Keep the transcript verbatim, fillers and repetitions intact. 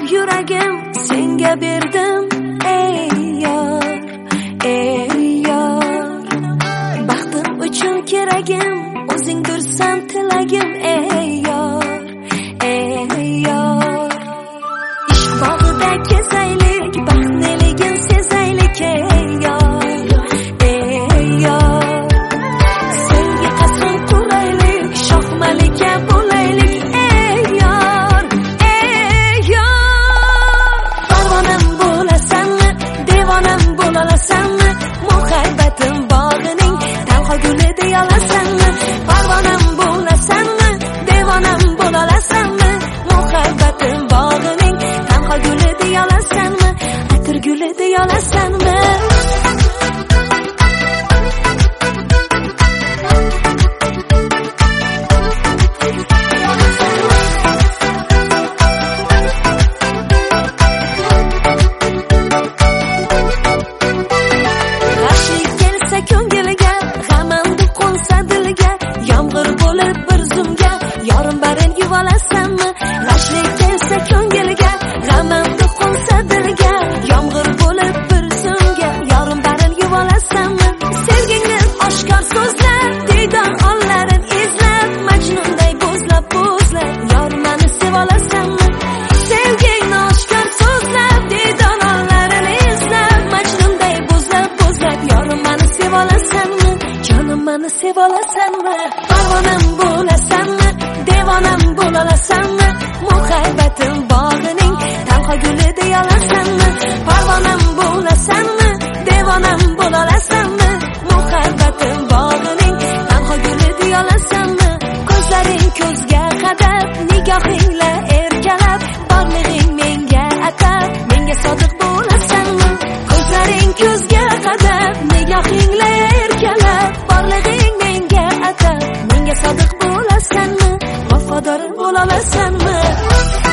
yuragim senga berdim ey yor, ey yor. Baxtim uchun keragim o'zingdirsan tilagim ey yor, ey yor. Ishq bog'ida kezaylik, baxtliligin sezaylik ey yor, ey yor. Senga qasam quraylik, shoh malika bo'laylik ey yor, ey yor. Parvonam bo'lasanmi, devonam bo'lalasanmi, muhabbatim bog'ining tanho guli deyolasanmi? Parvonam bo'lasanmi, devonam bo'lalasanmi, muhabbatim bog'ining tanho guli deyolasanmi, atir guli deyolasanmi? Yomg'ir bo'lib bir zumga yorim barin yuvolasanmi? G'ashlik kelsa ko'ngilga, g'amimni qo'nsa dilga. Yomg'ir bo'lib bir zumga yorim barin yuvolasanmi? Sevgingni oshkor so'zlab, diydor onlarin izlab, Majnunday bo'zlab bo'zlab yor meni sevolasanmi? Sevgingni oshkor so'zlab, diydor onlarin izlab, Majnunday bo'zlab bo'zlab yor meni sevolasanmi? Jonim meni sevolasanmi? Parvonam bo'lasanmi, devonam bo'lalasanmi, muhabbatim bog'ining tanho guli deyolasanmi? Parvonam bo'lasanmi, devonam bo'lalasanmi, muhabbatim bog'ining tanho guli deyolasanmi? Ko'zlaring ko'zga qadab, nigohingla erkalab, borlig'ing menga atab, menga sodiq bo'lasanmi? Ko'zlaring ko'zga qadab, nigohingla erkalab, borlig'ing menga atab, menga sodiq bo'lasanmi, vafodor bo'lolasanmi?